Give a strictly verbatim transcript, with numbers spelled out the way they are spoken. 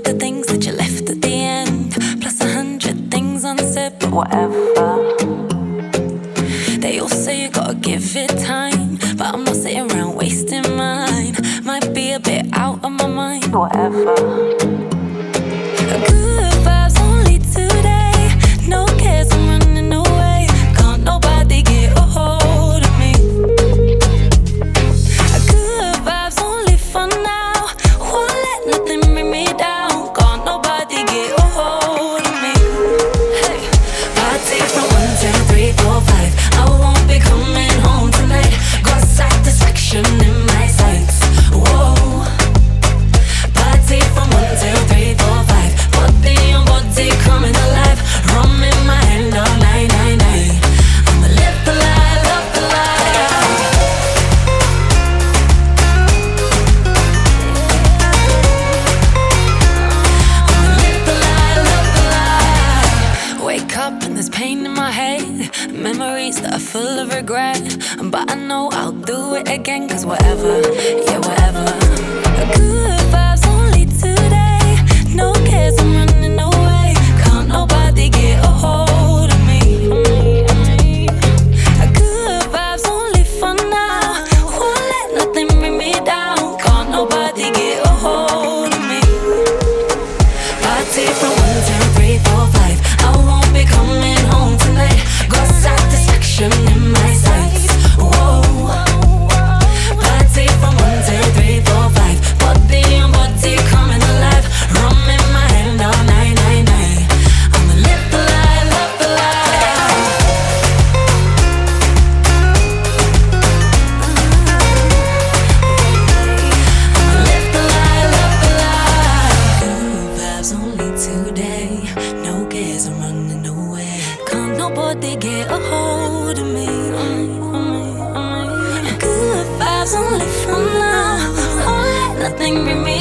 the things that you left at the end, plus a hundred things unsaid, but whatever. They all say you gotta give it time, but I'm not sitting around wasting mine. Might be a bit out of my mind, whatever. Good vibes only today, no cares, I'm running away. Can't nobody get a hold of me. Good vibes only for now, won't let nothing bring me down. Can't nobody get a hold of me. Hey. Party from one, two, three, four, five. I won't be coming home tonight. Got satisfaction in my sights. Whoa. Party from one, two, three, four, five. Body on body coming alive. Rum in my hand all night, night, night. I'ma live the lie, love the lie. I'ma live the lie, love the lie. Wake up and there's pain in my head, memories that are full of regret. But I know I'll do it again, cause whatever, yeah, whatever. Good vibes only today, no cares, I'm running away. Can't nobody get a hold of me. Good vibes only for now, won't let nothing bring me down. Can't nobody get a hold of me. Party from one, two, three, four, five. I won't be coming home tonight. Got satisfaction in my sights. Whoa. Party from one, two, three, four, five. Body on body coming alive. Rum in my hand all night, night, night. I'ma live the lie, love the lie. I'ma live the lie, love the lie. Good vibes only today, no cares, I'm running away. Can't nobody get a hold of me. Good vibes only for now, won't let nothing bring me